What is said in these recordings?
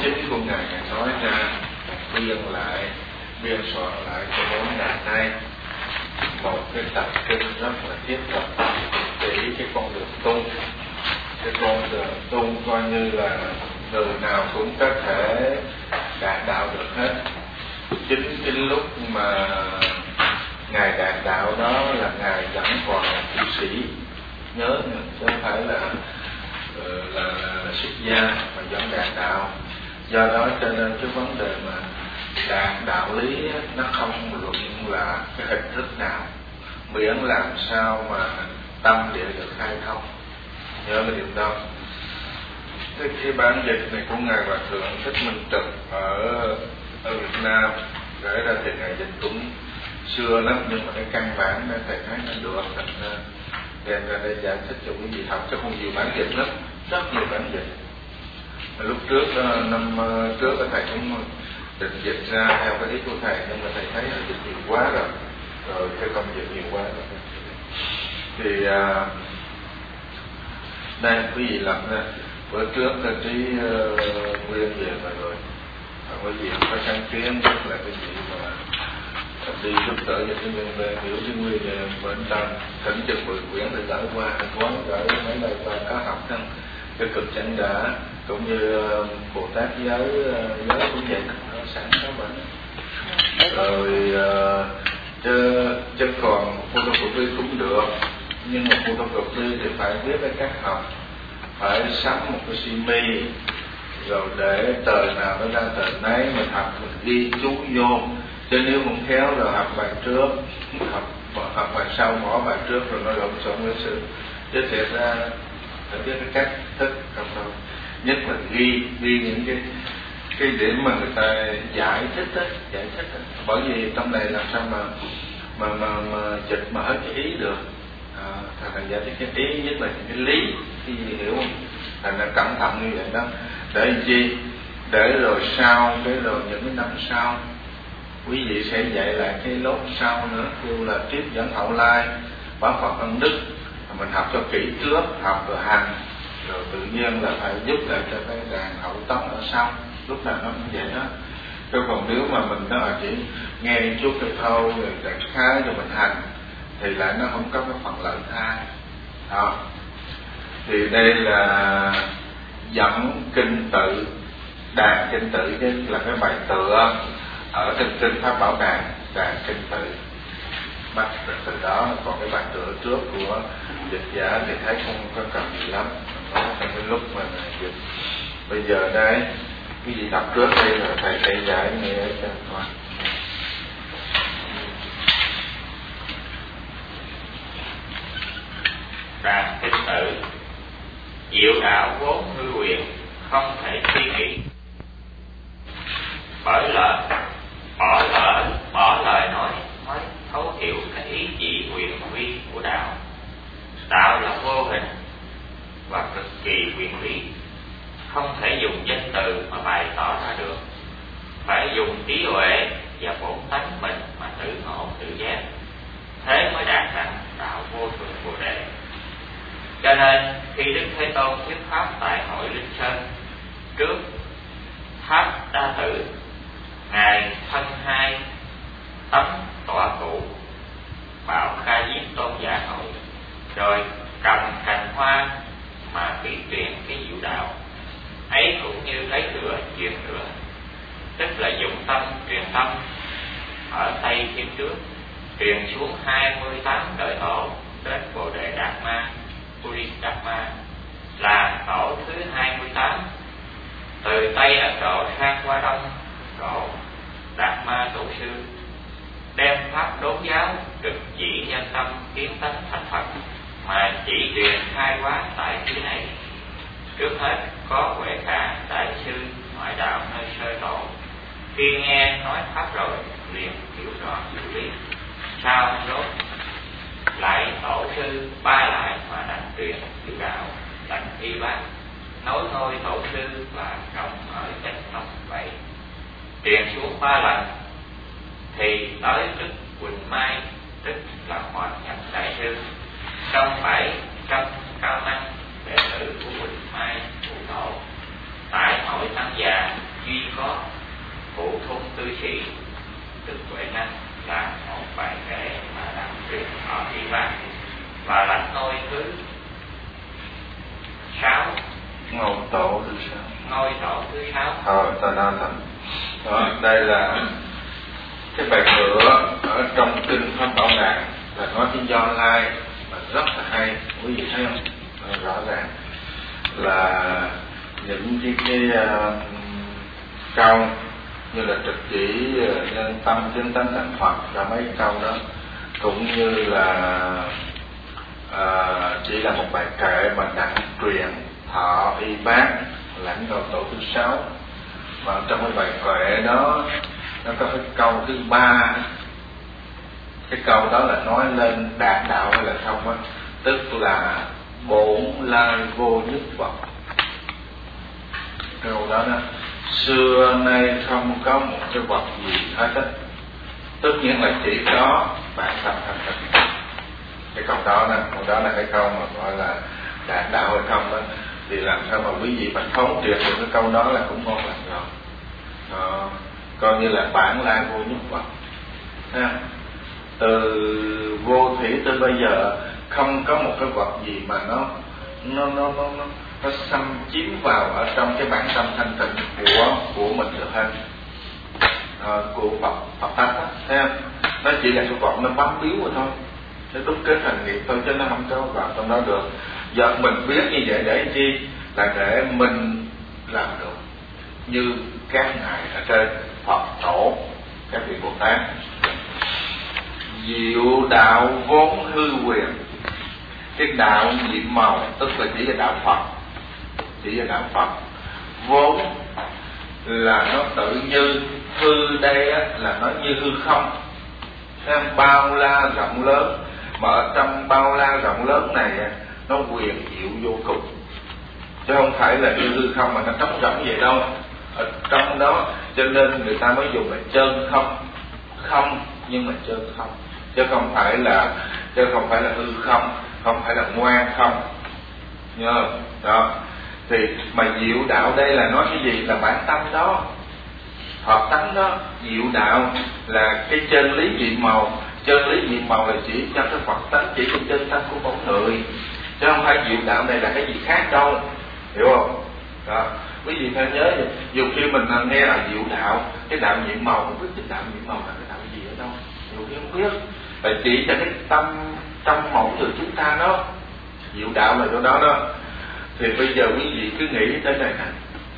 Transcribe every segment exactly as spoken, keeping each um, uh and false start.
chính của ngài ngài nói ra, biên lại, biên soạn lại cái bốn ngày nay một cái tập kinh rất là thiết thực để cái con đường tu. Cái con đường tu coi như là người nào cũng có thể đạt đạo được hết. Chính cái lúc mà ngài đạt đạo đó là ngài vẫn còn là tu sĩ, nhớ nha, chứ không phải là là, là, là xuất gia mà vẫn đạt đạo. Do đó cho nên cái vấn đề mà đạt đạo lý nó không luận là cái hình thức nào, miễn làm sao mà tâm địa được khai thông, nhớ cái điều đó. Cái, cái bản dịch này của ngài Hòa thượng Thích Minh Trực ở ở Việt Nam gửi ra thì ngài dịch cũng xưa lắm, nhưng mà cái căn bản này thầy thấy nó được, thành đem ra đây giải thích cho quý vị học, chứ không nhiều bản dịch lắm, rất nhiều bản dịch. Lúc trước năm trước thầy cũng định dịch ra theo cái ý của thầy, nhưng mà thầy thấy là dịch nhiều quá rồi, rồi cái công dịch nhiều quá rồi. Thì à, đây quý vị lập ra bữa trước là trí uh, nguyên về mà rồi, quý vị có sáng kiến rất là cái gì mà đi giúp đỡ cho cái nguyên về hiểu cái nguyên về bệnh tâm, thỉnh chừng mười quyển để gửi qua anh quán, gửi mấy bài qua có học thân cái cực chẳng đã, cũng như uh, Bồ Tát giới uh, giới cũng vậy, nó sẵn có bệnh rồi uh, chứ chứ còn photocopy cũng được, nhưng mà photocopy thì phải viết cái cách học, phải sắm một cái xi mi rồi để tờ nào nó ra tờ nấy mình học, mình ghi chú vô, chứ nếu không khéo rồi học bài trước học học bài sau bỏ bài trước rồi nó lộn xộn với sự, chứ thiệt ra phải biết cái cách thức không đâu, nhất là ghi ghi những cái cái điểm mà người ta giải thích đó, giải thích đó. Bởi vì trong này làm sao mà mà mà, mà dịch mở cái ý được, à, thành ra giải thích cái ý, nhất là những cái lý, cái gì hiểu không, thành ra cẩn thận như vậy đó, để làm chi, để rồi sau cái rồi những cái năm sau quý vị sẽ dạy lại cái lốt sau nữa, kêu là tiếp dẫn hậu lai, báo Phật ân đức, mình học cho kỹ trước, học rồi hành, rồi tự nhiên là phải giúp lại cho cái đàn hậu tống ở sau, lúc nào nó cũng vậy đó. Chứ còn nếu mà mình nó chỉ nghe chút cái thâu rồi đại khái rồi mình hành thì lại nó không có cái phần lợi tha. Đó. Thì đây là dẫn kinh tự, đàn kinh tự chứ là cái bài tựa ở trên kinh Pháp Bảo Đàn, đàn kinh tự. Bắt từ đó còn cái bài tựa trước của dịch giả thì thấy không có cần gì lắm, nó trong cái lúc mà dịch. Bây giờ đây cái gì đọc trước đây rồi thầy thầy giải nghe cho con. Đàn kinh tự, diệu đạo vốn hư quyền, không thể suy nghĩ. Bởi lời bỏ lời bỏ lời nói mới thấu hiểu cái ý chỉ quyền vi của đạo. Đạo là vô hình và cực kỳ quyền lý, không thể dùng danh từ mà bày tỏ ra được, phải dùng trí huệ và bổn tánh mình mà tự ngộ tự giác, thế mới đạt thành đạo vô thượng bồ đề. Cho nên khi Đức Thế Tôn thuyết pháp tại hội Linh Sơn trước tháp Đa Tử, ngài thân hai tấm tọa cụ bảo Kha Diếp Tôn giả hội, rồi cầm cành hoa mà kỹ truyền cái diệu đạo ấy, cũng như lấy lửa truyền lửa, tức là dụng tâm truyền tâm ở Tây Thiên trước, truyền xuống hai mươi tám đời tổ đến Bồ Đề Đạt Ma, Bodhisattva là tổ thứ hai mươi tám, từ Tây Ấn Độ sang qua Đông Độ Đạt Ma tổ sư đem pháp đốn giáo trực chỉ nhân tâm kiến tánh thành Phật mà chỉ truyền khai hóa tại phía này. Trước hết có Huệ Khả đại sư ngoại đạo nơi sơ tổ, khi nghe nói pháp rồi liền hiểu rõ diệu lý. Sau đó lại tổ sư ba lại mà đảnh truyền diệu đạo, đảnh y bác nối ngôi tổ sư và cộng ở chánh tông vậy. Truyền xuống ba lần thì tới Đức Quỳnh Mai, tức là Hoàng Nhật đại sư, trong bảy trăm cao năng đệ tử của Quỳnh Mai phụ tổ tại hội tăng già duy có Phụ Thung Tư Sĩ Đức Tuệ Năng là một bài kệ mà đặng truyền thọ y bác và lãnh ngôi thứ sáu, ngôi tổ thứ sáu, ngôi tổ thứ sáu. Thôi ta nói thành đó, đây là cái bài ngựa ở trong kinh Pháp Bảo Đàn là nói cái Do Lai mà rất là hay, quý vị thấy không? Rõ ràng là những cái, cái uh, câu như là trực chỉ uh, nhân tâm chứng tánh thành Phật và mấy câu đó cũng như là uh, chỉ là một bài kệ mà đặng truyền thọ y bác lãnh ngộ tổ thứ sáu. Mà trong cái bài kệ đó nó có cái câu thứ ba, cái câu đó là nói lên đạt đạo hay là không á, tức là bổn lai vô nhất vật. Câu đó đó, xưa nay không có một cái vật gì hết á, tất nhiên là chỉ có bản tâm thanh tịnh. Cái câu đó nè, câu đó là cái câu mà gọi là đạt đạo hay không đó, thì làm sao mà quý vị mình thấu triệt được cái câu đó là cũng ngon lành rồi. Đó, coi như là bản lai vô nhất vật. Ha. Từ vô thủy tới bây giờ không có một cái vật gì mà nó nó nó nó nó, nó xâm chiếm vào ở trong cái bản tâm thanh tịnh của của mình được hết. À, của Phật Phật tánh đó, thấy không? Nó chỉ là cái vật nó bám víu rồi thôi, nó đúc kết thành nghiệp thôi, chứ nó không có vào trong đó được. Giờ mình biết như vậy để chi? Là để mình làm được như các ngài ở trên Phật tổ, các vị Bồ Tát. Diệu đạo vốn hư quyền. Cái đạo nhiệm màu tức là chỉ là đạo Phật, chỉ là đạo Phật. Vốn là nó tự như, hư đây á, là nó như hư không, xem bao la rộng lớn. Mà ở trong bao la rộng lớn này nó quyền diệu vô cùng, chứ không phải là như hư không mà nó trống rỗng vậy đâu. Ở trong đó cho nên người ta mới dùng là chân không, không nhưng mà chân không, chứ không phải là chứ không phải là hư không, không phải là ngoan không, nhớ không? Đó thì mà diệu đạo đây là nói cái gì? Là bản tâm đó, hợp tánh đó. Diệu đạo là cái chân lý nhiệm màu. Chân lý nhiệm màu là chỉ cho cái Phật tánh, chỉ cái chân tâm của mỗi người, chứ không phải diệu đạo này là cái gì khác đâu, hiểu không? Đó, quý vị phải nhớ, dù khi mình nghe là diệu đạo, cái đạo nhiệm màu, không biết cái đạo nhiệm màu là cái đạo gì ở đâu, nhiều khi không biết, là chỉ cho cái tâm trong mỗi người chúng ta đó. Diệu đạo là chỗ đó đó. Thì bây giờ quý vị cứ nghĩ tới này nè,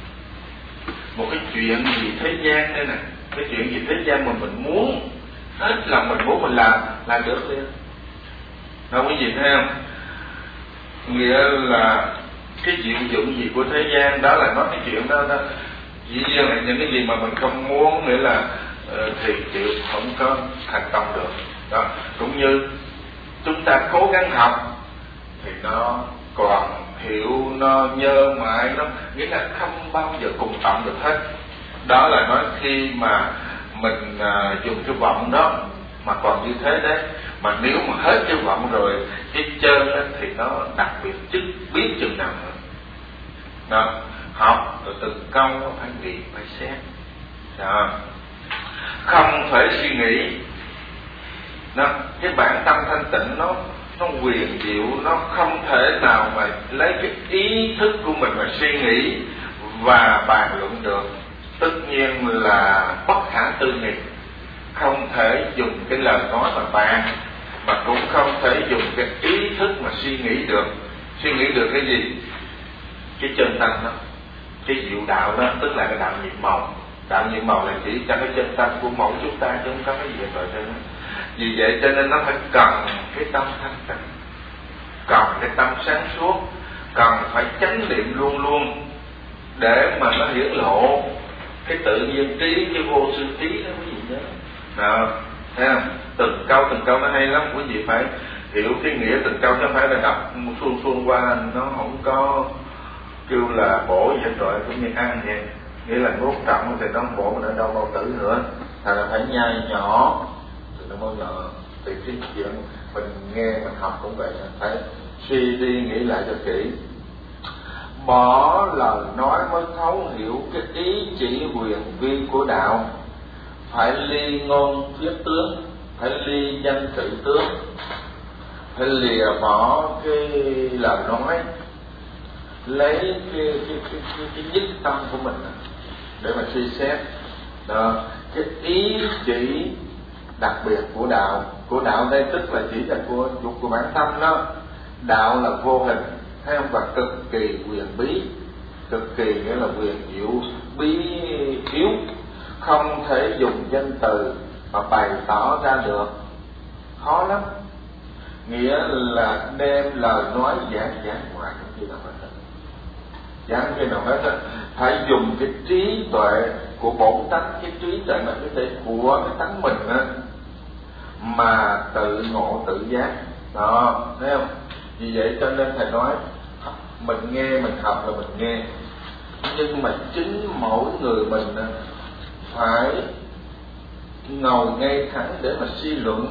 một cái chuyện gì thế gian đây nè, cái chuyện gì thế gian mà mình muốn hết lòng mình muốn mình làm là được liền. Đâu quý vị thấy không? Nghĩa là cái diệu dụng gì của thế gian đó là nói cái chuyện đó đó. Dĩ nhiên là những cái gì mà mình không muốn, nghĩa là uh, thì chịu không có thành công được. Đó, cũng như chúng ta cố gắng học thì nó còn hiểu, nó nhớ mãi, nó nghĩa là không bao giờ cùng tận được hết. Đó là nói khi mà mình à, dùng cái vọng đó mà còn như thế đấy. Mà nếu mà hết cái vọng rồi, cái chân đó, thì nó đặc biệt chức biết chừng nào nữa. Đó, học rồi từng câu nó phải nghĩ, phải xét. Đó, không phải suy nghĩ. Đó, cái bản tâm thanh tịnh nó nó quyền diệu, nó không thể nào mà lấy cái ý thức của mình mà suy nghĩ và bàn luận được. Tất nhiên là bất khả tư nghị, không thể dùng cái lời nói mà bàn, mà cũng không thể dùng cái ý thức mà suy nghĩ được. Suy nghĩ được cái gì? Cái chân tâm đó, cái diệu đạo đó, tức là cái đạo nhiệm màu. Đạo nhiệm màu là chỉ cho cái chân tâm của mỗi chúng ta, chứ không có cái gì vậy thôi. Vì vậy cho nên nó phải cần cái tâm thanh tịnh, cần cái tâm sáng suốt, cần phải chánh niệm luôn luôn để mà nó hiển lộ cái tự nhiên trí, cái vô sư trí đó quý vị nhớ. Nào, thấy không? Từng câu từng câu nó hay lắm, quý vị phải hiểu cái nghĩa từng câu, chứ không phải là đọc xuông xuông qua nó không có kêu là bổ gì hết rồi, cũng như ăn vậy. Nghĩa là nuốt trọng thì nó không bổ, nữa đâu bao tử nữa, thành là phải nhai nhỏ thì nó bao giờ. Thì cái chuyện mình nghe mình học cũng vậy, phải suy đi nghĩ lại cho kỹ. bỏ lời nói mới thấu hiểu cái ý chỉ huyền vi của đạo. Phải ly ngôn thuyết tướng, phải ly danh tự tướng, phải lìa bỏ cái lời nói, lấy cái cái cái cái, cái nhất tâm của mình để mà suy xét. Đó, cái ý chỉ đặc biệt của đạo, của đạo đây tức là chỉ là của của bản tâm đó. Đạo là vô hình, thấy không, và cực kỳ quyền bí, cực kỳ nghĩa là quyền diệu, bí yếu, không thể dùng danh từ mà bày tỏ ra được, khó lắm. Nghĩa là đem lời nói giảng giảng ngoài không khi nào hết, giảng khi nào hết. Phải dùng cái trí tuệ của bổn tánh, cái trí tuệ là cái thể của cái tánh mình á, mà tự ngộ tự giác. Đó, thấy không? Vì vậy cho nên thầy nói mình nghe, mình học là mình nghe, nhưng mà chính mỗi người mình phải ngồi ngay thẳng để mà suy luận.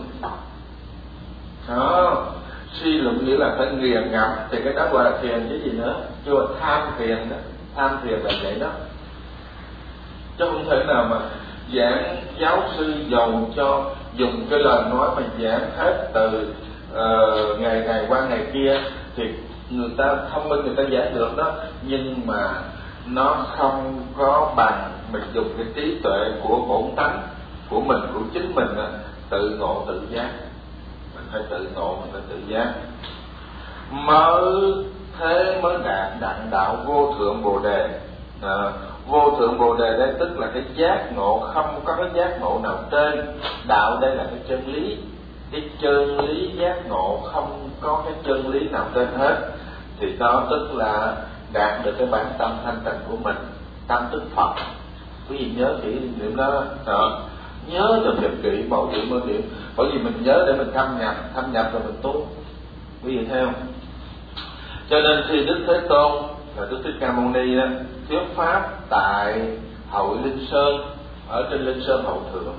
Đó, suy luận nghĩa là phải nghiền ngẫm, thì cái đó gọi là thiền chứ gì nữa, chưa tham thiền đó. Tham thiền là vậy đó, chứ không thể nào mà giảng giáo sư giàu cho dùng cái lời nói mà giảng hết từ uh, ngày này qua ngày kia thì người ta thông minh, người ta giảng được đó, nhưng mà nó không có bằng mình dùng cái trí tuệ của bổn tánh của mình, của chính mình đó, tự ngộ tự giác. Mình phải tự ngộ, mình phải tự giác mới thế mới đạt đặng đạo vô thượng bồ đề. À, vô thượng bồ đề đây tức là cái giác ngộ, không có cái giác ngộ nào trên. Đạo đây là cái chân lý, cái chân lý giác ngộ, không có cái chân lý nào trên hết. Thì đó tức là đạt được cái bản tâm thanh tịnh của mình, tâm tức Phật. Quý vị nhớ kỹ niệm đó, đó. Nhớ cho thật kỹ, bảo điểm mơ điểm. Bởi vì mình nhớ để mình thâm nhập, thâm nhập rồi mình tu. Quý vị thấy không? Cho nên khi Đức Thế Tôn là Đức Thích Ca Mâu Ni đó, thuyết pháp tại Hội Linh Sơn, ở trên Linh Sơn Hậu Thượng,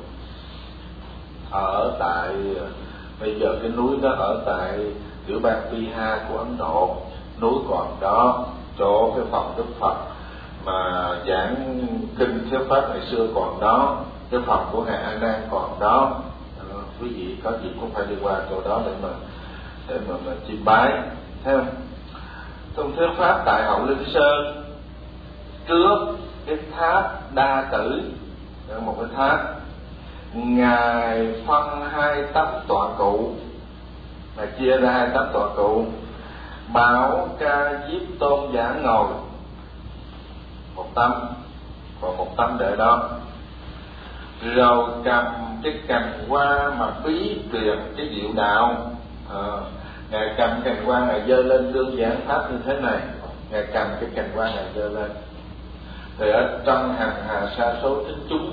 ở tại bây giờ cái núi đó ở tại tiểu bang Bihar của Ấn Độ. Núi còn đó, chỗ cái phòng Đức Phật mà giảng kinh thuyết pháp ngày xưa còn đó, cái phòng của ngài A Nan còn đó. À, quý vị có gì cũng phải đi qua chỗ đó để mà để mà, mà chiêm bái, thấy không? Trong thuyết pháp tại Hậu Linh Sơn, trước cái tháp Đa Tử, một cái tháp, ngài phân hai tấm tọa cụ, ngài chia ra hai tấm tọa cụ, bảo Ca Diếp Tôn giả ngồi một tấm, còn một tấm để đó, rồi cầm cái cành hoa mà bí truyền cái diệu đạo. À, ngài cầm cành hoa, ngài giơ lên đương giảng pháp như thế này, ngài cầm cái cành hoa ngài giơ lên, thì ở trong hàng hà sa số thính chúng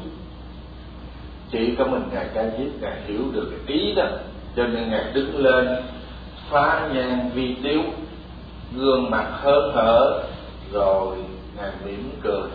chỉ có mình ngài Ca Diếp ngài hiểu được cái ý đó, cho nên ngài đứng lên phá nhan vi tiếu, gương mặt hớn hở, rồi ngài mỉm cười.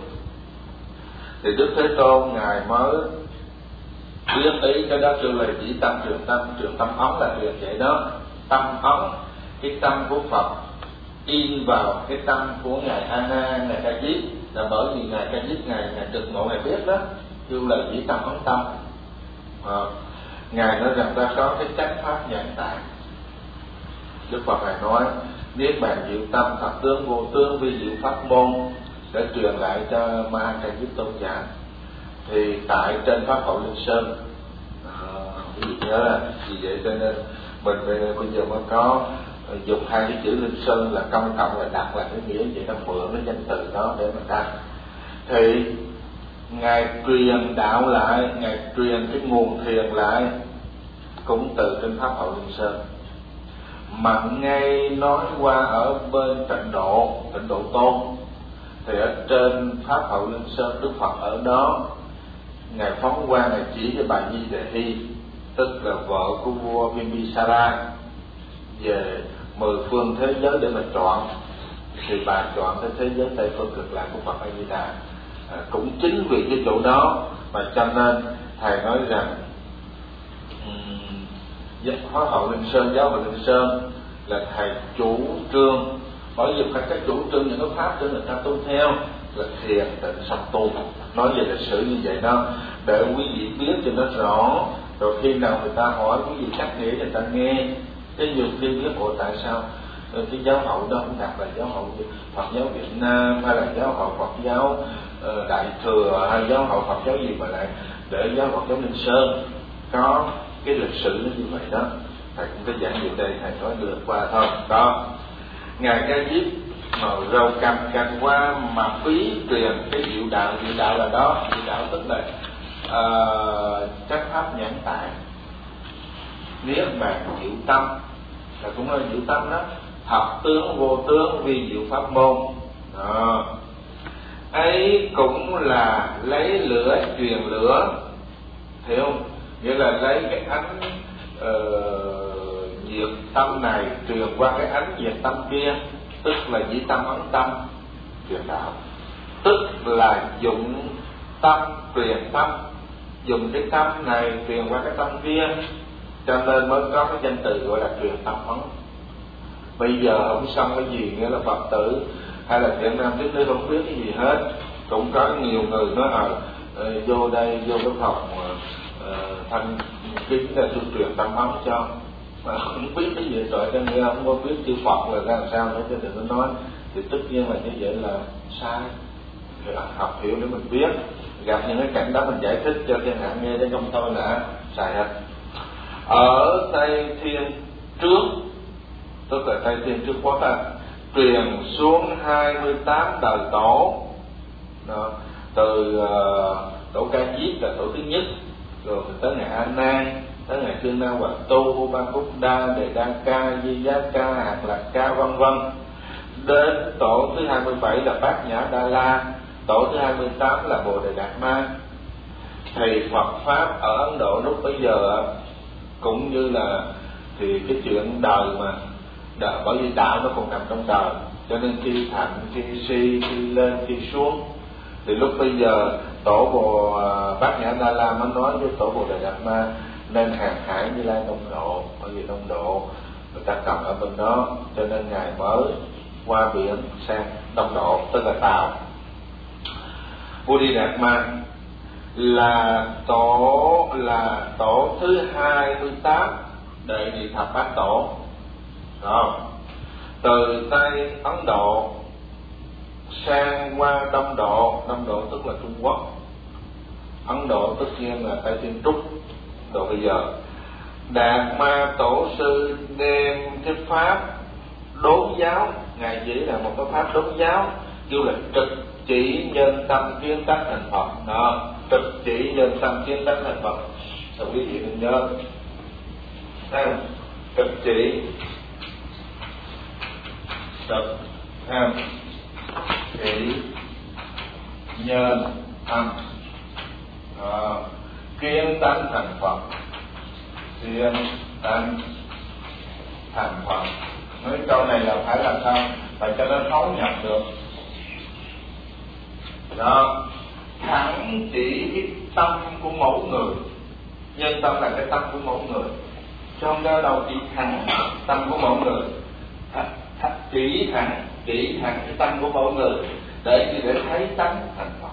Thì Đức Thế Tôn ngài mới biết ý cái đó kêu là chỉ tâm trường tâm, trường tâm ống là việc vậy đó. Tâm ống, cái tâm của Phật in vào cái tâm của ngài A Nan, ngài Ca Diếp, là bởi vì ngài Ca Diếp ngài ngài trực ngộ ngài biết đó, kêu là chỉ tâm ống tâm. À, ngài nói rằng ta có cái chánh pháp nhãn tạng. Đức Phật ngài nói niết bàn diệu tâm, thật tướng vô tướng, vi diệu pháp môn, để truyền lại cho Ma Ca Diếp tôn giả. Thì tại trên pháp Hậu Linh Sơn, à, quý vị nhớ là vì vậy cho nên mình bây giờ mới có dùng hai cái chữ Linh Sơn là công cộng, là đặt là cái nghĩa vậy, nó mượn cái danh từ đó để mà đặt. Thì ngài truyền đạo lại, ngài truyền cái nguồn thiền lại cũng từ trên pháp Hậu Linh Sơn, mà ngay nói qua ở bên Tịnh Độ, Tịnh Độ Tôn, thì ở trên pháp Hậu Linh Sơn Đức Phật ở đó ngài phóng qua, ngài chỉ cho bà Di Đề Hy, tức là vợ của vua Bimbisara, về mười phương thế giới để mà chọn. Thì bà chọn cái thế giới Tây Phương Cực Lạc của Phật A Di Đà. À, cũng chính vì cái chỗ đó mà cho nên thầy nói rằng um, Pháp Hậu Linh Sơn, giáo hội Linh Sơn là thầy chủ trương Bởi vì phải cái chủ trương những cái pháp để người ta tu theo là thiền tịnh song tu. Nói về lịch sử như vậy đó, để quý vị biết cho nó rõ, rồi khi nào người ta hỏi quý vị cắt nghĩa người ta nghe. Cái nhiều khi biết bộ tại sao cái giáo hậu đó không đặt là giáo hậu Phật giáo Việt Nam, hay là giáo hậu Phật giáo uh, Đại Thừa, hay giáo hậu Phật giáo gì mà lại để giáo Phật giáo Ninh Sơn có cái lịch sử nó như vậy đó. Thầy cũng có giảng về đây, thầy nói lượt qua thôi. Đó, ngài Ca Diếp màu râu cầm cành qua mà phí truyền cái diệu đạo. Diệu đạo là đó, diệu đạo tức là uh, chắc pháp nhãn tạng, niết bàn diệu tâm, là cũng là diệu tâm đó. Thập tướng vô tướng vi diệu pháp môn đó. Ấy cũng là lấy lửa truyền lửa, hiểu không? Nghĩa là lấy cái ánh uh, diệt tâm này truyền qua cái ánh diệt tâm kia, tức là dĩ tâm ấn tâm truyền đạo, tức là dụng tâm truyền tâm, dùng cái tâm này truyền qua cái tâm kia, cho nên mới có cái danh từ gọi là truyền tâm ấn. Bây giờ không xong cái gì, nghĩa là Phật tử hay là thiện nam tín nữ không biết cái gì hết. Cũng có nhiều người nói à, vô đây vô cái phòng uh, thanh kính là tôi truyền tâm ấn cho, mà không biết cái gì rồi, cho nên không có biết chư Phật là ra làm sao nữa, cho nên nó nói thì tất nhiên là như vậy là sai. Thì học hiểu để mình biết, gặp những cái cảnh đó mình giải thích cho thiên hạ nghe, để không thôi là sai hết. Ở Tây Thiên trước, tức là Tây Thiên trước Quốc á, truyền xuống hai mươi tám đời tổ đó, từ uh, tổ Ca Diếp là tổ thứ nhất, rồi tới ngày A Nan, tới ngày Tư Na Hoạt Tu, Ba Cúc Đa, Đề Đa Ca, Di Giá Ca, Hạt Lạc Ca, vân vân. Đến tổ thứ hai mươi bảy là Bát Nhã Đa La, tổ thứ hai mươi tám là Bồ Đề Đạt Ma. Thì Phật pháp ở Ấn Độ lúc bấy giờ cũng như là thì cái chuyện đời mà đời, bởi vì đạo nó còn nằm trong đời, cho nên khi thạnh, khi si, khi lên, khi xuống. Thì lúc bây giờ tổ Bồ Bát Nhã Đa La mới nói với tổ Bồ Đề Đạt Ma nên hàng hải Như Lai Đông Độ, bởi vì Đông Độ người ta cầm ở bên đó, cho nên ngài mới qua biển sang Đông Độ, tức là Tàu. Bồ Đề Đạt Ma là tổ là tổ thứ hai mươi tám đệ nhị thập bát tổ đó. Từ Tây Ấn Độ sang qua Đông Độ, Đông Độ tức là Trung Quốc, Ấn Độ tất nhiên là Tây Thiên Trúc. Rồi bây giờ Đạt Ma tổ sư đem cái pháp đốn giáo, ngài chỉ là một cái pháp đốn giáo, kêu là trực chỉ nhân tâm kiến tánh thành Phật đó. Trực chỉ nhân tâm kiến tánh thành Phật, rồi quý vị đừng nhớ đây, trực chỉ trực ha chỉ nhân tâm à, kiến tánh thành Phật, kiến tánh thành Phật. Nói câu này là phải làm sao phải cho nó thấu nhập được đó. Thẳng chỉ cái tâm của mỗi người, nhân tâm là cái tâm của mỗi người, chứ không có đâu chỉ thẳng tâm của mỗi người. Th- th- chỉ thẳng chỉ thẳng cái tâm của mỗi người để để thấy tánh thành Phật.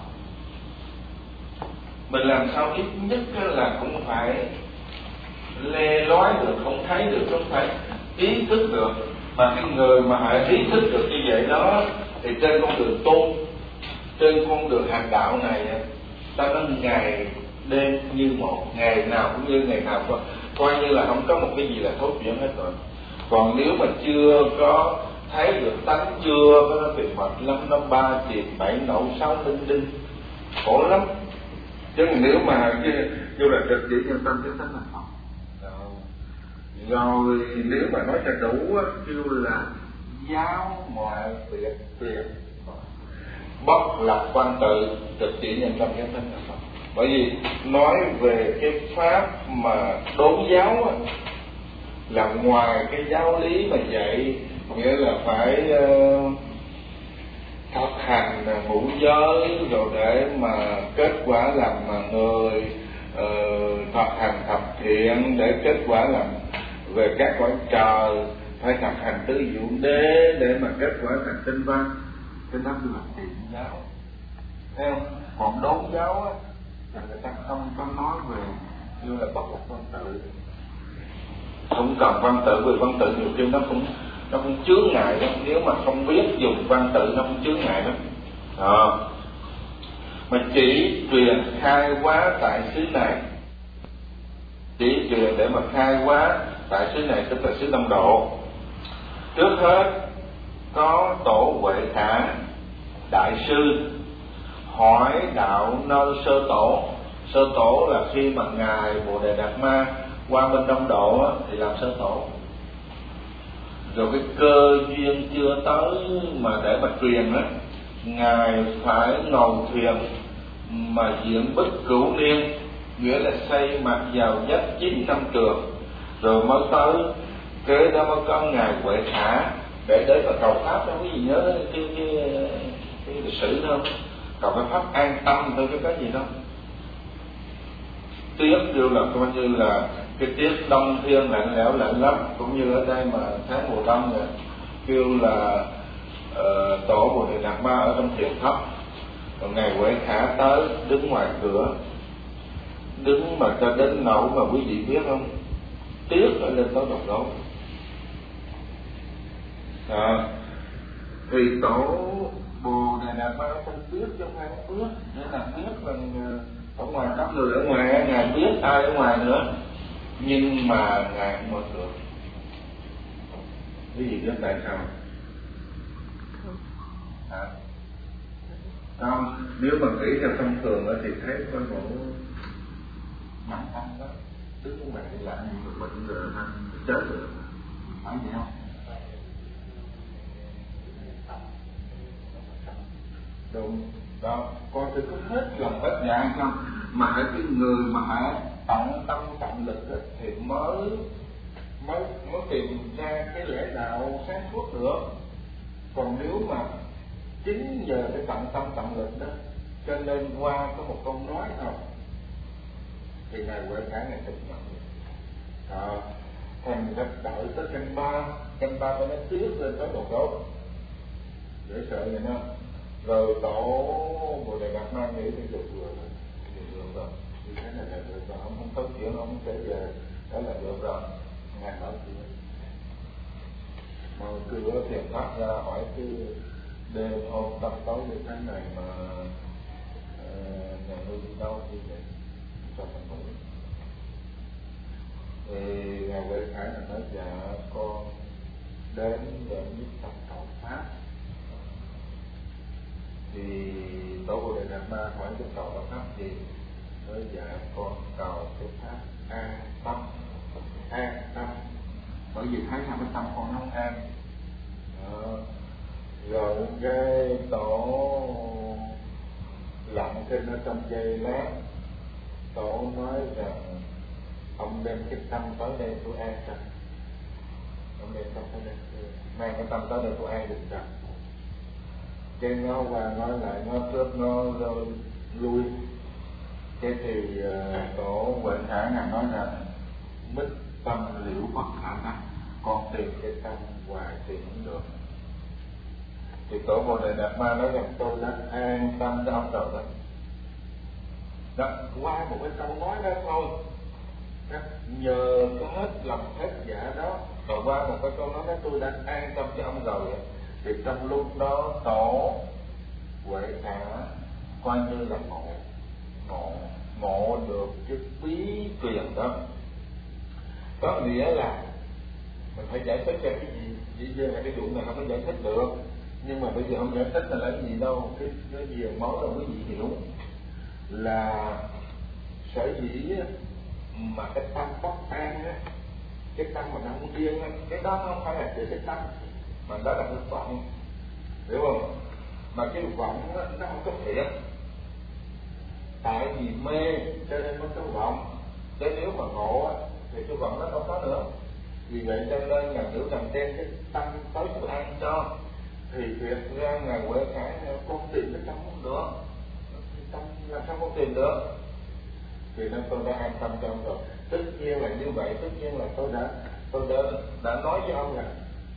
Mình làm sao ít nhất là cũng phải lê lói được, không thấy được, không phải ý thức được. Mà cái người mà hãy ý thức được như vậy đó thì trên con đường tu, trên con đường hành đạo này ta nói ngày đêm như một, ngày nào cũng như ngày nào, coi như là không có một cái gì là thốt chuyển hết rồi. Còn nếu mà chưa có thấy được tánh, chưa có nó bị mệt lắm, nó ba chìm bảy nổ sáu linh linh khổ lắm. Chứ nếu mà kêu là trực chỉ nhân tâm cái tánh là Phật rồi, nếu mà nói cho đủ kêu là giáo mọi việc tuyệt bất lập quan tự, trực chỉ nhân tâm cái tánh là Phật. Bởi vì nói về cái pháp mà đốn giáo á, là ngoài cái giáo lý mà dạy, nghĩa là phải uh, thực hành ngũ giới rồi để mà kết quả làm mà người uh, thực hành thập thiện để kết quả làm về các cõi trời, phải thực hành tứ diệu đế để mà kết quả thành tinh văn. Cái đó là tiện giáo, thấy không? Còn đốn giáo á là người ta không có nói về như là bất một văn tự, không cần văn tự, vì văn tự nhiều khi nó cũng nó cũng chướng ngại lắm, nếu mà không biết dùng văn tự nó cũng chướng ngại lắm. Đó. Mà chỉ truyền khai hóa tại xứ này, chỉ truyền để mà khai hóa tại xứ này, tức là xứ Đông Độ. Trước hết có tổ Huệ Khả đại sư hỏi đạo nơi sơ tổ. Sơ tổ là khi mà ngài Bồ Đề Đạt Ma qua bên Đông Độ á, thì làm sơ tổ. Rồi cái cơ duyên chưa tới mà để mà truyền á, ngài phải ngồi thuyền mà diện bích cửu niên, nghĩa là xây mặt vào dách chín năm trường, rồi mới tới. Kế đó mới có ngài Huệ Khả để đến và cầu pháp. Đâu có gì nhớ cái cái, cái lịch sử đâu, cầu cái pháp an tâm thôi chứ có gì đâu. Tiết kêu là coi như là cái tiết đông thiên lạnh lẽo lạnh lắm, cũng như ở đây mà tháng mùa đông này kêu là uh, tổ Bồ Đề Đạt Ma ở trong thiền thấp. Còn ngài Huệ Khả tới đứng ngoài cửa, đứng mà cho đến nỗi mà quý vị biết không, tiết ở lên tới độc đấu. À, thì tổ Bồ Đề Đạt Ma không biết cho ai không biết, nghĩa là biết bằng ở ngoài các người ở ngoài, ngài biết ai ở ngoài nữa, nhưng mà ngài không mở cửa. Cái gì biết tại sao? À, không, nếu mà nghĩ theo thông thường thì thấy có một nặng ăn đó, tức của bạn đi lại nhiều bệnh rồi ha, chết rồi, phải vậy không? Đúng đó, con thì cứ hết lòng hết dạ không, mà hãy cái người mà hãy tận tâm tận lực ấy, thì mới mới mới tìm ra cái lẽ đạo sáng suốt được. Còn nếu mà chính nhờ cái tận tâm tận lực đó, cho nên qua có một câu nói thôi thì ngài Huệ Khả ngài thực nhận đó. Thành ra đợi tới canh ba, canh ba phải nói tiếp lên tới một gốc dễ sợ vậy đó. Rồi tổ Bồ Đề Đạt Ma nghĩ thì được rồi, thì được rồi, thì thế này là được rồi, ông không có chuyện, ông không thể về, đó là được rồi. Ngài hỏi chuyện mà cửa thiền thoát ra hỏi cái đêm hôm tâm tối như thế này mà uh, nhà nuôi đi đâu như vậy cho thành mũi. Thì ngài Huệ Khả là nói dạ con đến để biết tâm cầu pháp. Thì tổ Bồ Đề Đạt Ma hỏi cái cầu là pháp gì? Nói dạ con cầu cái pháp an tâm. An tâm bởi vì thấy là cái tâm con không an. Đó. Rồi cái tổ lặng trên ở trong dây lát, tổ nói rằng ông đem cái tâm tới đây tôi an trần. Ông đem tâm tới đây, mang cái tâm tới đây tôi an được trần. Cái nó qua nói lại, nó trước nó rồi lui. Cái thì uh, tổ Huệ Khả ngài nói rằng mít tâm liễu bất khả năng, con tìm cái tâm hoài tìm không được. Thì tổ Bồ Đề Đạt Ma nói rằng tôi đã an tâm cho ông rồi đó. Đó, qua một cái câu nói đó thôi, đó, nhờ có hết lòng hết dạ đó, và qua một cái câu nói đó tôi đã an tâm cho ông rồi. Thì trong lúc đó tổ Huệ Khả coi như là ngộ, ngộ, ngộ được cái bí truyền đó. Có nghĩa là mình phải giải thích cho cái gì, chỉ riêng là cái vụ này không có giải thích được. Nhưng mà bây giờ không giải thích là lấy gì đâu, cái cái gì máu là quý vị hiểu là sở dĩ mà cái tâm bất an á, cái tâm mà nó không điên á, cái đó không phải là cái tâm mà đó là cái vọng, hiểu không? Mà cái vọng đó, nó không có thiện, tại vì mê cho nên mới có vọng. Chứ nếu mà ngộ á thì cái vọng nó đâu có nữa. Vì vậy cho nên là hiểu rằng đem cái tâm tới tôi an cho, thì việc ra ngài Huệ Khả con tìm cái tâm không được, tâm làm sao con tìm được? Thì nên tôi đã an tâm cho ông rồi. Tất nhiên là như vậy, tất nhiên là tôi đã tôi đã đã nói với ông là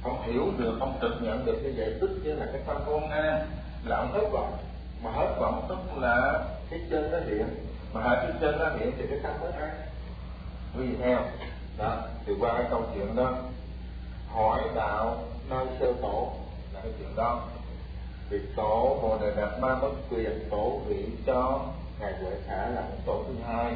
Ông hiểu được, ông thực nhận được như vậy, tức như là cái tâm con an là ông hết vọng. Mà hết vọng tức là cái chân nó hiện, mà hai cái chân nó hiện thì cái tâm mới an. Quý vị theo đó, thì qua cái câu chuyện đó hỏi đạo nơi sơ tổ là cái chuyện đó. Thì tổ Bồ Đề Đạt Ma bất quyền tổ vị cho ngài Huệ Khả là tổ thứ hai.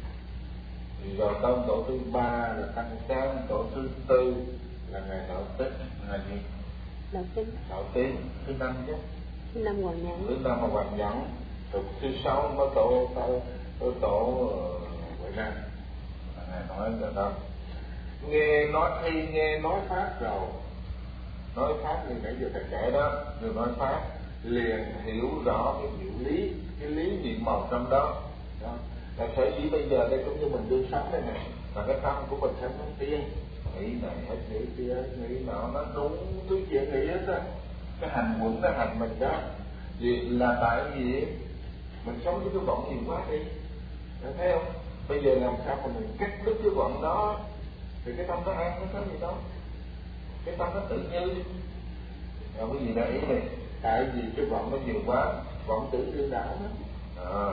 Thì rồi tới tổ thứ ba là Tăng Cang, tổ thứ tư là ngài Đạo Tích, ngài gì? Đạo Tích. Đạo Tín thứ năm chứ. Thứ năm Hoàng Nhẫn. Thứ năm là Hoàng Nhẫn. Rồi thứ sáu mới tổ tổ tổ, tổ Huệ Năng. Ngài nói rồi đó. Nghe nói khi nghe nói pháp rồi, nói pháp như nãy giờ thầy kể đó, rồi nói pháp liền hiểu rõ cái diệu lý, cái lý niệm màu trong đó. Đó là sở dĩ bây giờ đây cũng như mình đương sống đây này, là cái tâm của mình sanh nó tiên, nghĩ này hết nghĩ kia, nghĩ nọ, nó đúng thứ chuyện nghĩ hết á. Cái hành quẩn nó hành mình đó, vì là tại vì mình sống với cái vọng nhiều quá đi, để thấy không? Bây giờ làm sao mà mình cắt đứt cái vọng đó thì cái tâm nó an nó có gì đó, cái tâm nó tự nhiên. Rồi cái gì đó ý này, tại vì cái vọng nó nhiều quá, vọng tưởng điên đảo đó. À.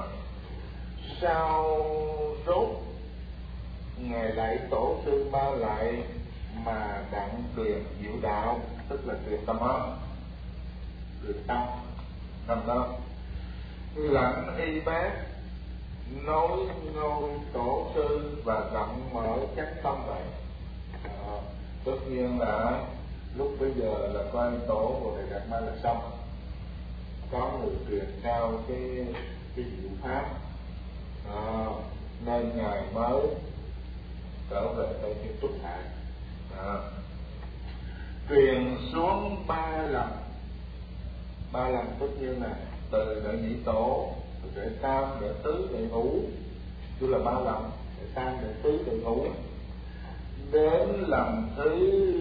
Sao rốt ngài lại tổ sư ba lại mà đặng truyền diệu đạo, tức là truyền tâm đó, truyền tâm tâm đó lãnh y bác nói ngôi tổ sư và rộng mở chánh tâm vậy. À, tất nhiên là lúc bây giờ là coi tổ Bồ Đề Đạt Ma là xong, có người truyền cao cái cái diệu pháp, à, nên ngài mới trở về Tây Thiên Túc Hạ. À, truyền xuống ba lần, ba lần tất nhiên là từ đệ nhị tổ, từ đệ tam, đệ tứ, đệ ngũ, tức là ba lần, đệ tam, đệ tứ, đệ ngũ. Đến lần thứ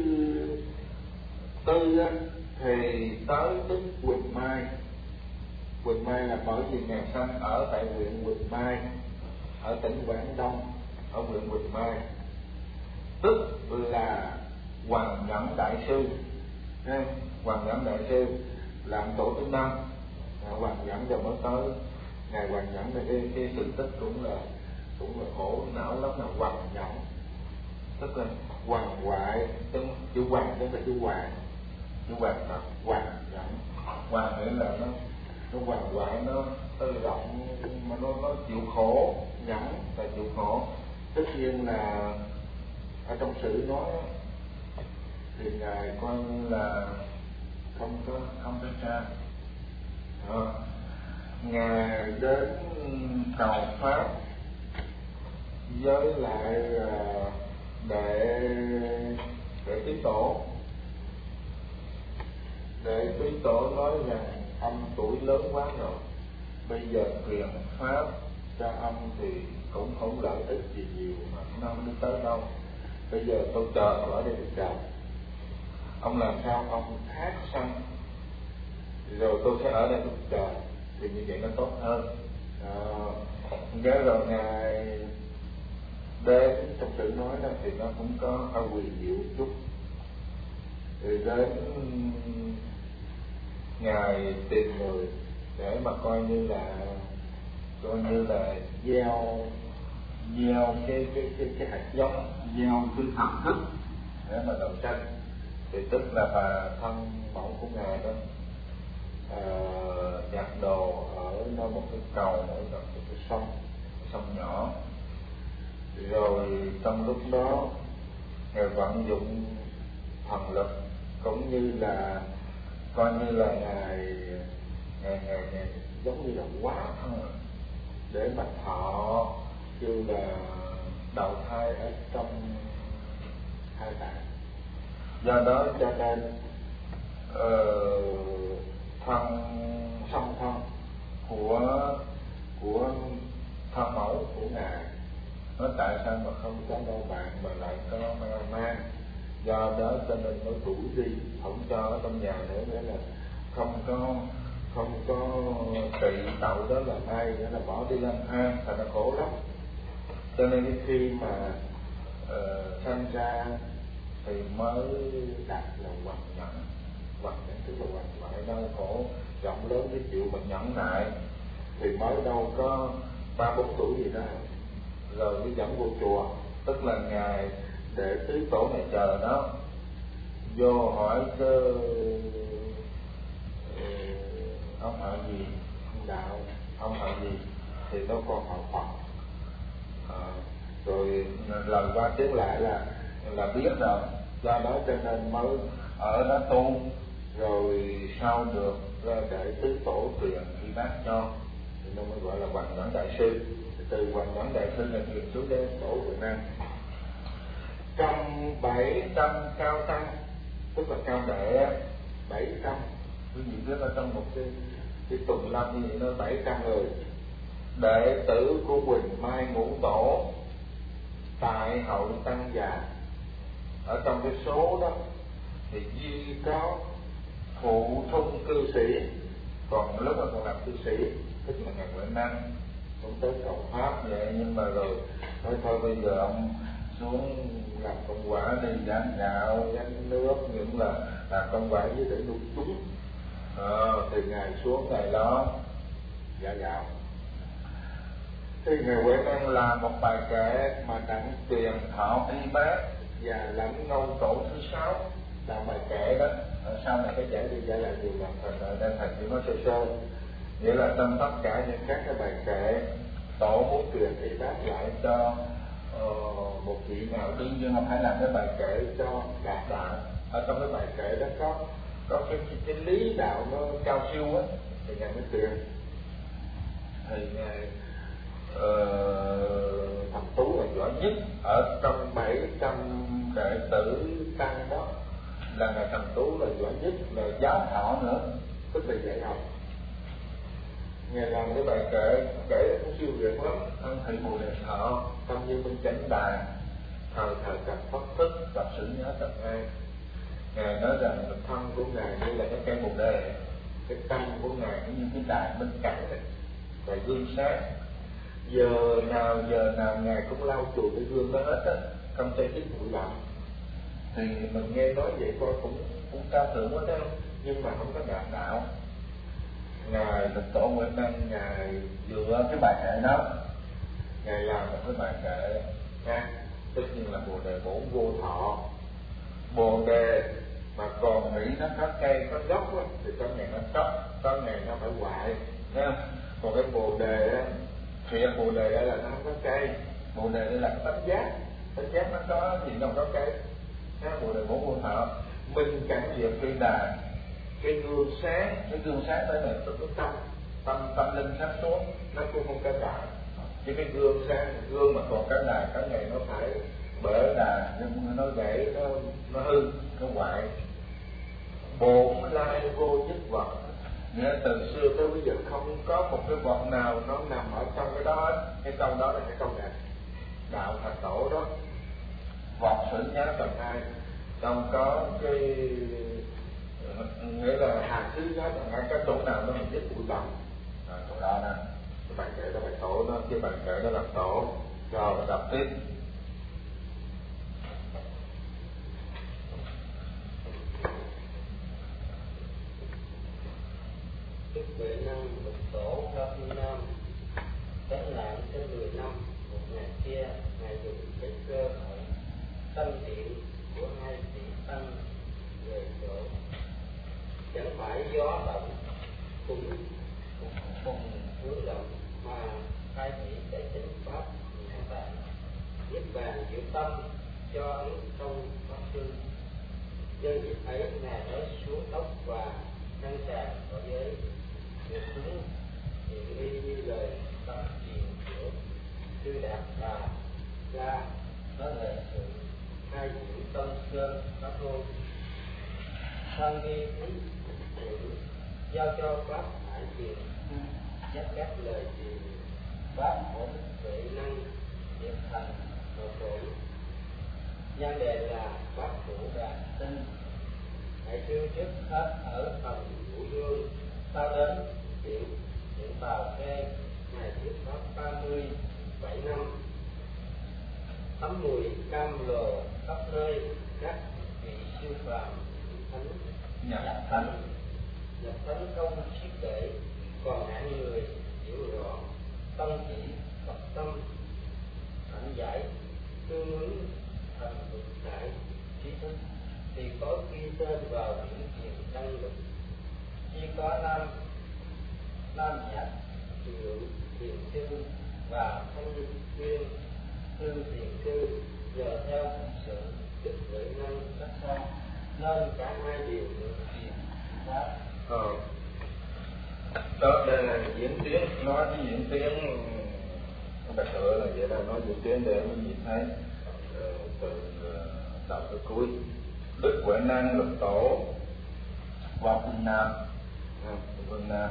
tư thì tới Đức Quỳnh Mai. Quỳnh Mai là bởi vì ngài sanh ở tại huyện Quỳnh Mai, ở tỉnh Quảng Đông, ở huyện Quỳnh Mai, tức là Hoàng Nhẫn Đại Sư. Hoàng Nhẫn Đại Sư làm tổ thứ năm. Hoàng Nhẫn rồi mới tới ngài Hoàng Nhẫn này, cái, cái sự tích cũng là cũng là khổ não lắm, là Hoàng Nhẫn tức là hoàng hoại, chữ hoàng tức là chữ hoàng, chữ hoàng thật, hoàng Nhẫn. Hoàng nghĩa là nó nó hoàng hoại, nó tự động mà nó nó chịu khổ, nhẫn là chịu khổ. Tất nhiên là ở trong sử nói thì ngài coi là không có không có cha. À, ngài đến cầu pháp với lại đệ đệ tứ tổ. Đệ tứ tổ nói rằng ông tuổi lớn quá rồi, bây giờ truyền pháp cho ông thì cũng không lợi ích gì nhiều mà nó không đi tới đâu. Bây giờ tôi chờ ở đây được chờ, ông làm sao ông thác sanh rồi tôi sẽ ở đây được chờ, thì như vậy nó tốt hơn. À, cái rồi ngài đến trong sự nói đó thì nó cũng có hơi quyền diệu chút. Thì đến ngài tìm người để mà coi như là coi như là gieo gieo cái cái cái cái hạt giống, gieo cái thần thức để mà đầu sanh. Thì tức là bà thân mẫu của ngài đó uh, nhặt đồ ở nơi một cái cầu ở gần một cái sông sông nhỏ. Rồi trong lúc đó ngài vận dụng thần lực cũng như là coi như là ngài ngài ngài, ngài giống như là quá để mà thọ kêu là đầu thai ở trong hai tạng. Do đó cho nên uh, thân song thân của của thân mẫu của ngài nói tại sao mà không có đâu bạn mà lại có mang. Do đó cho nên nó đuổi đi, không cho ở trong nhà nữa, nghĩa là không có không có trị tạo đó là ai, nghĩa là bỏ đi lang thang, thật là khổ lắm. Cho nên khi mà uh, sanh ra thì mới đạt là hoằng nhẫn. Hoằng nhẫn tức là hoằng lại đau khổ rộng lớn để chịu mình nhẫn nại, thì mới đâu có ba bốn tuổi gì đó rồi mới dẫn vô chùa, tức là ngài để tứ tổ này chờ đó vô hỏi cơ ông họ gì, ông đạo ông họ gì thì nó còn họ Phật. À, rồi lần qua tiếng lại là là biết rồi, do đó cho nên mới ở đó tu, rồi sau được để tứ tổ truyền y bác cho, thì nó mới gọi là Hoằng Nhẫn đại sư. Từ Hoằng Nhẫn đại sư là truyền xuống đến tổ Việt Nam. Trong bảy trăm cao tăng, tức là cao đệ bảy trăm, quý vị biết ở trong một cái cái tùng lâm như vậy nó bảy trăm người, đệ tử của Quỳnh Mai Ngũ Tổ tại hậu tăng già. Ở trong cái số đó thì duy có phụ thung cư sĩ, còn lúc mà còn làm cư sĩ tức là ngày Huệ Năng cũng tới cầu pháp vậy, nhưng mà rồi nói thôi bây giờ ông xuống làm công quả đi, gánh gạo gánh nước, những là làm công quả với để nuôi chúng. À, thì ngày xuống ngày đó dạ gạo. Thì ngày Huệ Năng là một bài kệ mà đặng truyền thọ y bác và lãnh ngôn tổ thứ sáu, là bài kệ đó. Ở sau này cái giải đi giải lại nhiều lần, thời đại đang thầy chỉ nói sơ sơ. Nghĩa là trong tất cả những các cái bài kệ, tổ muốn truyền y bác lại cho uh, một vị nào, đương nhiên không phải làm cái bài kệ cho đạt đạo. Ở trong cái bài kệ đó có có cái, cái, cái lý đạo nó cao siêu á, thì ngài mới truyền. Thì ngài uh, Thằng Tú là giỏi nhất ở trong bảy trăm đệ tử tăng đó, là ngài Thằng Tú là giỏi nhất, là giáo thọ nữa, tức là dạy học. Ngài làm cái bài kệ kể cũng siêu việt lắm. Thân thị Bồ Đề Thọ, tâm như minh chánh đài, thời thời cần phát thức, tập sự nhớ tập ai. Ngài nói rằng thân của ngài như là cái cây bồ đề, cái tâm của ngài cũng như cái đài minh cảnh và gương sáng. Giờ nào giờ nào ngài cũng lau chùi cái gương đó hết á, không cho chút bụi bặm. Thì mình nghe nói vậy coi cũng cũng cao thượng quá đó, nhưng mà không có đạt đạo. Ngài Lịch Tổ Huệ Năng ngài dựa cái bài kệ đó, ngài làm một cái bài kệ nha, tất nhiên là bồ đề bổn vô thọ. Bồ đề mà còn nghĩ nó có cây có gốc á, thì có ngày nó tróc, có ngày nó phải hoại, thấy không? Còn cái bồ đề á, thiệt bồ đề á là nó không có cây, bồ đề đây là cái tánh giác, tánh giác nó có gì đâu có cây. Cái bồ đề bổn vô thọ, minh cảnh diệu phi đà, cái gương sáng, cái gương sáng đó là cái tâm, tâm tâm linh sáng suốt, nó cũng không có đài. Chứ cái gương sáng, gương mà còn cái đài, cái ngày nó phải bể đài, nhưng nó gãy, nó nó hư, nó hoại. Bổn lai vô nhất vật, nghĩa từ xưa tới bây giờ không có một cái vật nào nó nằm ở trong cái đó. Cái câu đó là cái câu này đạo Thạch Tổ đó. Vật sự nhá tầng hai, trong có cái nghĩa là hạt thứ nhá tầng hai, cái chỗ nào nó mình biết bụi bặm, à, chỗ đó nè. Cái bài kệ đó bài tổ đó, cái bài kệ đó là tổ. Rồi đọc tiếp. Đức Huệ Năng Lịch Tổ ra phương Nam, tánh nạn trên mười năm. Một ngày kia, ngài dùng cái cơ hội tâm điện của hai vị tăng về chỗ, chẳng phải gió động cũng cùng hướng động, mà hai vị để tính pháp nhẹ bàn, niết bàn giữ tâm cho ấn trong pháp sư. Nhân dịp ấy ngài nói xuống tóc và ngăn tràn ở giới được chúng hiện y như lời tâm truyền của Sư Đạt Đà ra nói về sự hai vị tâm sơn pháp môn. Thân nghi quý sự giao cho pháp hải truyền nhắc các lời truyền pháp ổn Huệ Năng việc thành và phổi. Nhan đề là pháp phụ đàn tinh. Hãy chương trước hết ở phần Vũ Dương, sau đến hiện hiện Bào Khê ngày trước pháp ba mươi bảy năm. thấm mùi cam lồ khắp nơi các vị siêu phàm thánh nhập thánh nhập thánh không xiết kể, còn hạng người hiểu rõ tâm chỉ Phật tâm hạnh giải tương ứng thành vực đại trí thức thì có ghi tên vào những thiền đăng lực. Chỉ có nam nam nhạc hiệu thiền sư và thanh viên sư thiền sư nhờ theo sự đức huệ năng rất sâu nên cả hai đều được thiền pháp. Ờ. Đó, đây là diễn tiến, nói cái diễn tiến bạch tựa là vậy, là nói diễn tiến để quý vị thấy từ đầu tới cuối. Đức Huệ Năng Lục Tổ qua phương Nam, phương Nam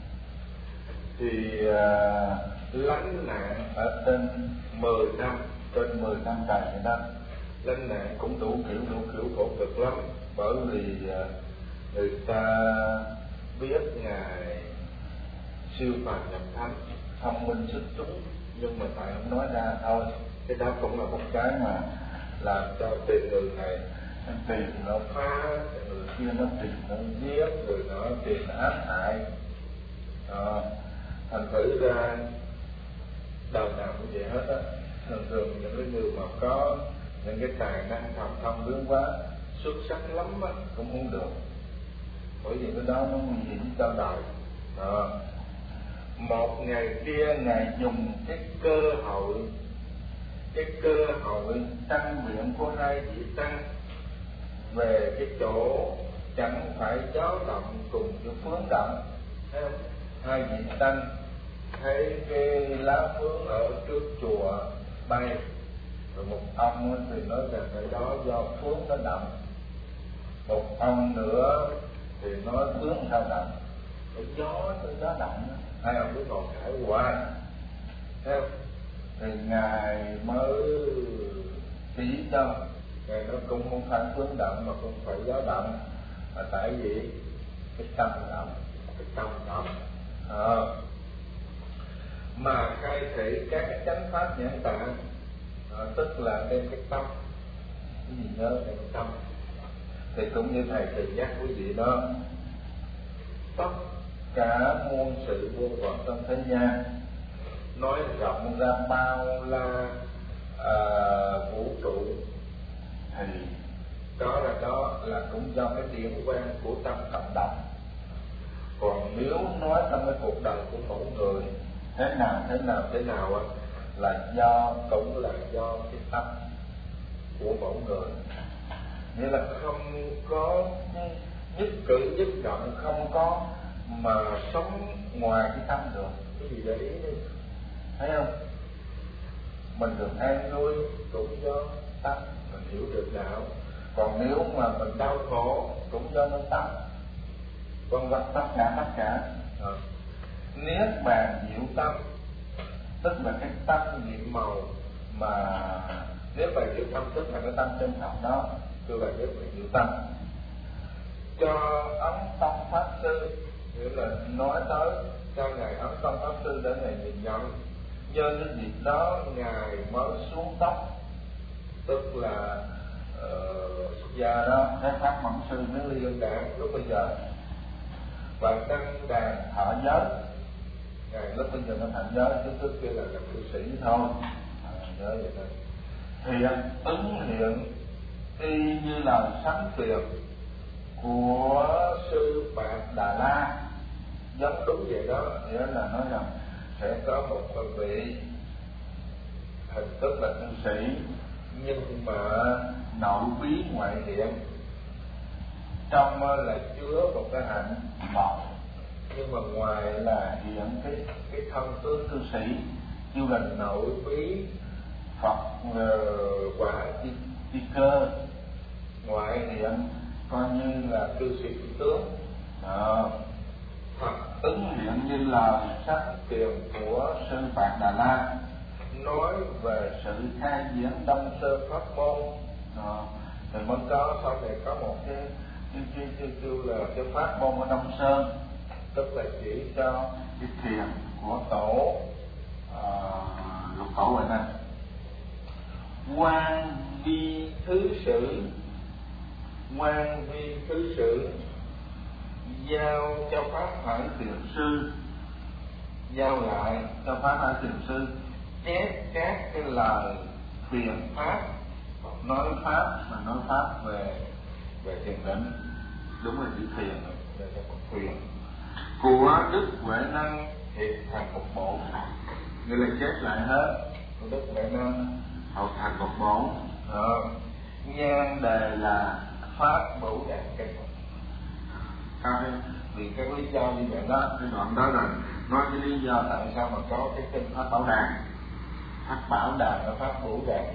thì uh, lánh nạn ở trên mười năm, trên mười năm trời vậy đó. Lánh nạn cũng đủ kiểu đủ kiểu khổ cực lắm, bởi vì uh, người ta biết ngài siêu phàm nhập thánh, thông minh xuất chúng, nhưng mà tại không nói ra thôi. Cái đó cũng là một cái mà làm cho tiền người này tiền nó phá, người kia nó tiền nó giết, người nó tiền nó ám hại. À, thành thử ra đời nào cũng vậy hết á. Thường thường những cái người mà có những cái tài năng thầm thông biến hóa xuất sắc lắm á cũng không được, bởi vì cái đó nó nguy hiểm cho đời. À, một ngày kia ngài dùng cái cơ hội cái cơ hội tăng nguyện của hai vị tăng về cái chỗ chẳng phải gió động cùng với phương động. Thấy không? Hai vị tăng thấy cái lá phương ở trước chùa bay, rồi một ông thì nói rằng cái đó do phương nó động, một ông nữa thì nói phương sao động, cái gió cái gió động đó. Hai ông cứ ngồi cãi hoài, thấy không? Thì ngài mới chỉ cho ngài nó cũng không phải phương động mà cũng phải gió động, mà tại vì cái tâm động, cái tâm động à, mà khai thị các cái chánh pháp nhãn tạng, à, tức là đem cái tâm, cái gì nhớ đem cái tâm. Thì cũng như thầy từng nhắc quý vị đó, tất cả muôn sự muôn vật trong thế gian, nói rộng ra bao la à, vũ trụ, thì đó là đó là cũng do cái điển quan của tâm cộng đồng. Còn nếu nói trong cái cuộc đời của mỗi người thế nào thế nào thế nào á, là do cũng là do cái tâm của mỗi người. Nghĩa là không có nhất cử nhất động, không có mà sống ngoài cái tâm được. Cái gì để ý đi, thấy không? Mình được an vui cũng do tâm, mình hiểu được đạo. Còn nếu mà mình đau khổ cũng do cái tâm. Vân vân, tất cả tất cả à. Niết bàn diệu tâm, tức là cái tâm nhiệm màu, mà niết bàn diệu tâm tức là cái tâm chân thật đó, tức là niết bàn diệu tâm. Cho Ấn Tông Pháp Sư, nghĩa là nói tới cho ngài Ấn Tông Pháp Sư để ngài nhìn nhận. Do cái việc đó ngài mới xuống tóc, tức là uh, gia đó, cái pháp mẫn sư mới liên đảng lúc bây giờ, và đăng đàn thọ giới. Ngài lúc bây giờ nó thọ giới, chứ trước kia là làm cư sĩ thôi, à, nhớ vậy thôi. Thì ứng hiện y như là sáng tiền của sư Bạc Đà La, giống đúng vậy đó. Nghĩa là nói rằng sẽ có một vị hình thức là cư sĩ, nhưng mà nội bí ngoại hiện, trong là chứa một cái hạnh một, nhưng mà ngoài là hiện cái cái thân tướng cư sĩ, kêu là nội bí Phật uh, quả chi, chi cơ, ngoại hiện coi như là cư sĩ tướng. Đó. Thật ứng hiện như lời sắc tiền của sư Bạc Đà La, nói về sự khai diễn Đông Sơ pháp môn. Đó. Thì mới có sau này có một cái kêu kêu kêu kêu là cái pháp môn ở Đông Sơn, tức là chỉ cho cái thiền của tổ uh, Lục Tổ Huệ Năng. quan vi thứ sử, quan vi thứ sử giao cho pháp hải thiền sư, giao lại cho pháp hải thiền sư chép các cái lời thiền pháp, nói pháp mà nói pháp về về thiền định, đúng là chữ thiền về thiền của Đức Huệ Năng hiệp thành một bổn, người là chép lại hết của Đức Huệ Năng hợp thành một bổn. Ờ, nhan đề là pháp Bửu Đàn Kinh. Sao vì cái lý do như vậy đó, cái đoạn đó là nói cái lý do tại sao mà có cái kinh Pháp Bảo Đàn. Pháp Bảo Đàn là pháp Bửu Đàn.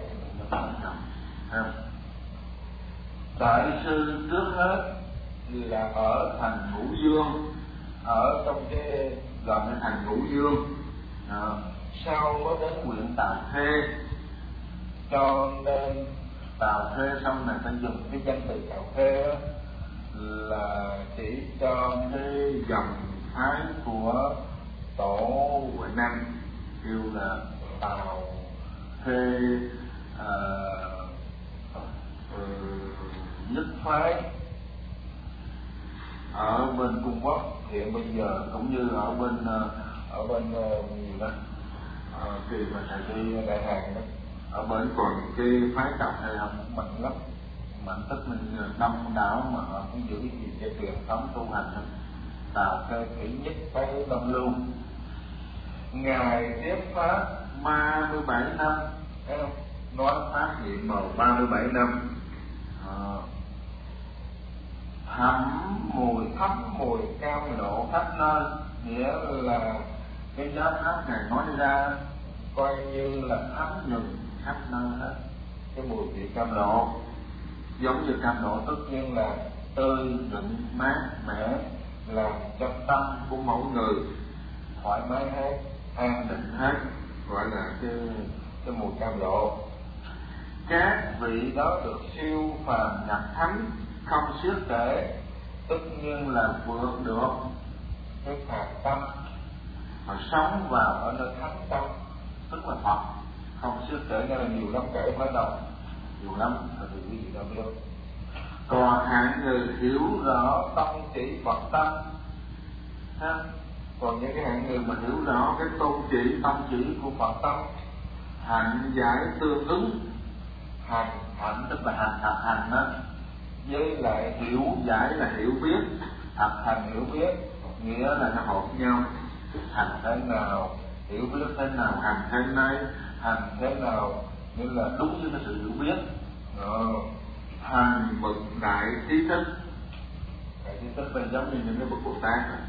Đại sư trước hết là ở thành Ngũ Dương, ở trong cái gần cái thành Ngũ Dương, à, sau mới đến huyện Tào Thê. Cho nên Tào Thê xong này ta dùng cái danh từ Tào Thê đó, là chỉ cho cái dòng phái của tổ Huệ Năng kêu là Tào Thê à, ừ, nhất phái ở bên Trung Quốc hiện bây giờ, cũng như ở bên ở bên gì đó à, kỳ mà thầy đi Đại Hàn đó, ở bên còn cái phái Tào Thê không mạnh lắm, mạnh tức mình đông đảo mà họ cũng giữ cái gì cái truyền thống tu hành đó. Tào Thê kỹ nhất phái Đông Lưu, ngài tiếp pháp ba mươi bảy năm, thấy không? Nói pháp niệm màu ba mươi bảy năm, à, thấm mùi thấm mùi cam lộ khắp nơi, nghĩa là cái giáo pháp này nói ra coi như là thấm nhuần khắp nơi hết, cái mùi vị cam lộ, giống như cam lộ tất nhiên là tươi nhuận mát mẻ, làm cho tâm của mỗi người thoải mái hết, an định hết, gọi là cái cái mùi cam lộ. Các vị đó được siêu phàm nhập thánh không xiết kể, tất nhiên là vượt được cái phàm tâm mà sống vào ở nơi thánh tâm, tức là Phật, không xiết kể, nghĩa là nhiều lắm kể phải đâu, nhiều lắm thì quý vị đâu biết. Còn hạng người hiểu rõ tông chỉ Phật tâm ha, còn những cái hạng người mà hiểu rõ cái tôn chỉ tông chỉ của Phật tâm, hạnh giải tương ứng, hành hạnh tức là hành thật hành đó, với lại hiểu giải là hiểu biết, thật hành hiểu biết, nghĩa là nó hợp nhau. Hành thế nào, hiểu biết thế nào, hành thế này, hành thế nào, như là đúng như cái sự hiểu biết. Ờ, hành bậc đại trí thức, đại trí thức là giống như những cái bậc Bồ Tát này.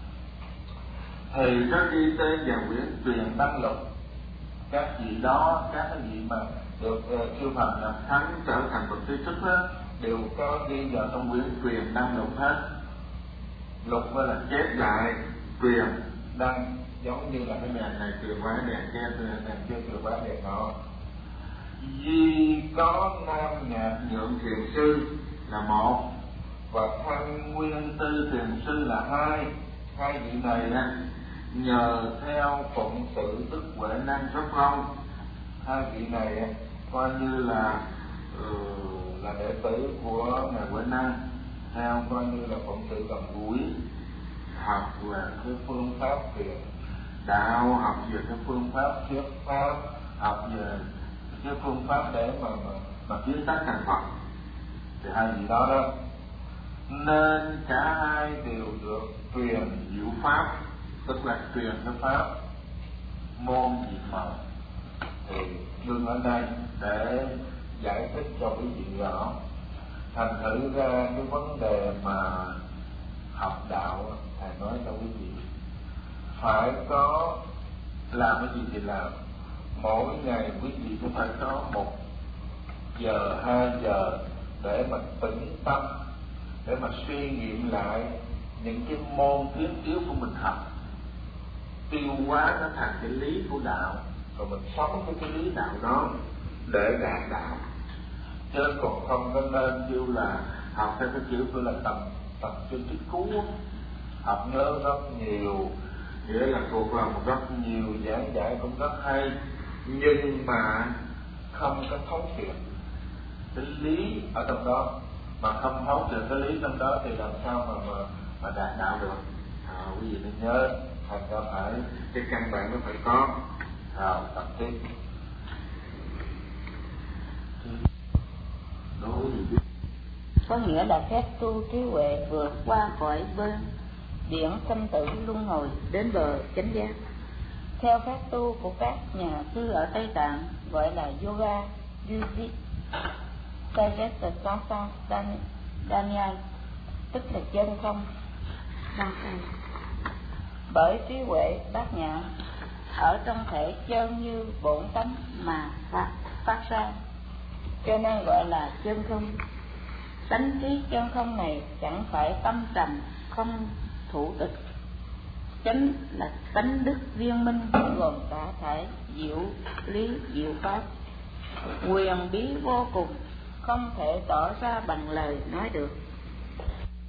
Thì có ghi tên và quyển truyền đăng lục, các vị đó, các cái vị mà được uh, siêu phàm nhập thánh trở thành bậc trí thức đó, đều có ghi vào trong quyển truyền đăng lục hết. Lục mới là chép lại, truyền đăng giống như là cái đèn này truyền qua cái đèn kia, đèn kia truyền qua đèn nọ. Duy có Nam Nhạc Nhượng Thiền Sư là một, và Thanh Nguyên Tư Thiền Sư là hai. Hai vị này á, nhờ theo phụng sự Đức Huệ Năng rất lâu. Hai vị này á, coi như là uh, là đệ tử của ngài Huệ Năng, theo coi như là phụng sự gần gũi, học về cái phương pháp thiền đạo, học về cái phương pháp thuyết pháp, học về cái phương pháp để mà mà, mà tiến tắc thành Phật. Thì hai vị đó đó, nên cả hai đều được truyền diệu pháp, tức là truyền cái pháp môn diệt màu. Thì đương ở đây để giải thích cho quý vị rõ. Thành thử ra cái vấn đề mà học đạo, thầy nói cho quý vị phải có làm cái gì thì làm. Mỗi ngày quý vị cũng phải có một giờ, hai giờ để mà tĩnh tâm, để mà suy nghiệm lại những cái môn thiết yếu của mình học, tiêu hóa nó thành cái lý của đạo, rồi mình sống với cái lý đạo đó để đạt đạo. Chứ còn không có nên kêu là học theo cái kiểu tôi là tập tập trên cái cú, học nhớ rất nhiều, nghĩa là thuộc lòng rất nhiều, giảng dạy cũng rất hay, nhưng mà không có thấu triệt cái lý ở trong đó, mà không thấu triệt cái lý trong đó thì làm sao mà mà, mà đạt đạo được. À, quý vị nên nhớ, thành ra phải cái căn bản nó phải có. À, tập tiếp. Có nghĩa là phép tu trí huệ vượt qua khỏi bên điển sanh tử luân hồi đến bờ chánh giác. Theo phép tu của các nhà sư ở Tây Tạng gọi là yoga Yujit Sajjata Daniel, tức là chân không đăng khai. Bởi trí huệ bát nhã ở trong thể chân như bổn tánh mà phát, phát ra, cho nên gọi là chân không. Tánh trí chân không này chẳng phải tâm trầm không thủ tịch. Chánh là tánh đức viên minh, gồm cả thể diệu lý diệu pháp, quyền bí vô cùng, không thể tỏ ra bằng lời nói được.